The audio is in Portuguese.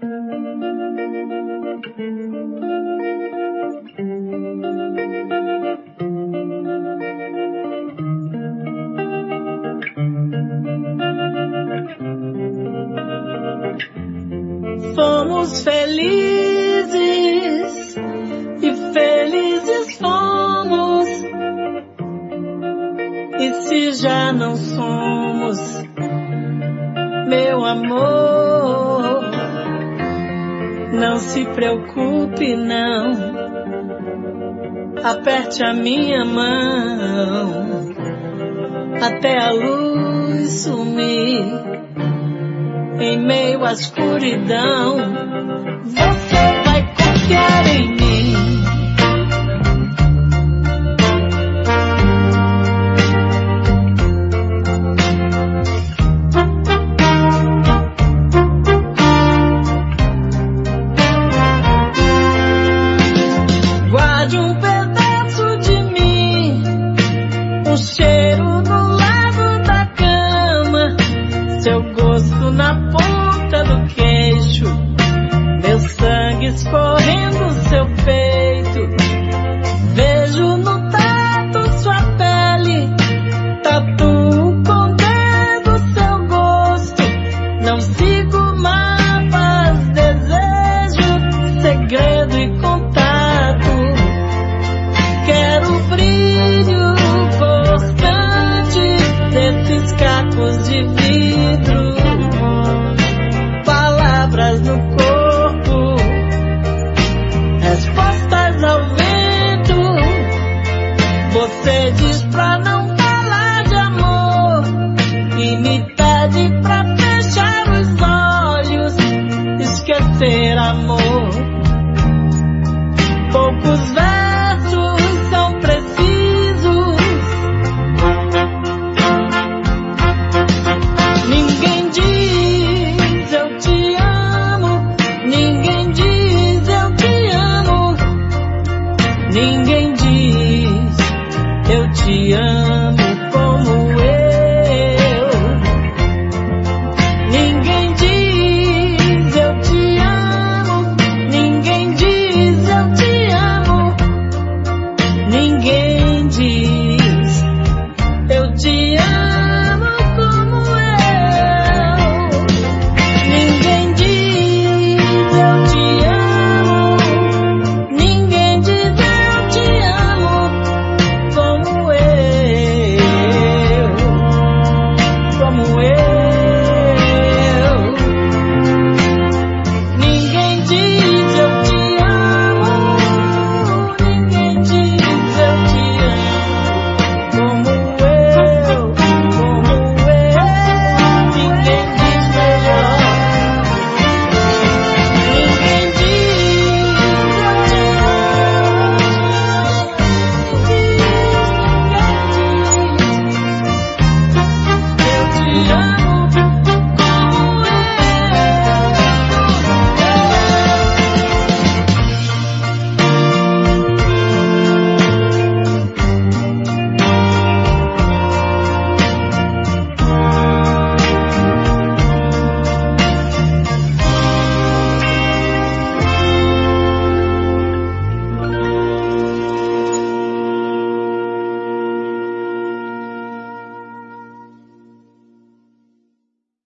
Fomos felizes e felizes fomos. E se já não somos, meu amor, não se preocupe não, aperte a minha mão até a luz sumir. Em meio à escuridão, você vai confiar em mim. Guarde um pedaço de mim, um cheiro no lado da cama, seu gosto na ponta do queixo, meu sangue escorrendo seu peito. Vejo no tato sua pele, tatuo com o dedo seu gosto. Não sigo mapas, desejo, segredo e contato. Quero o brilho constante desses cacos de vidro, palavras no corpo, respostas ao vento. Você diz pra não falar de amor e me pede pra fechar os olhos, esquecer amor.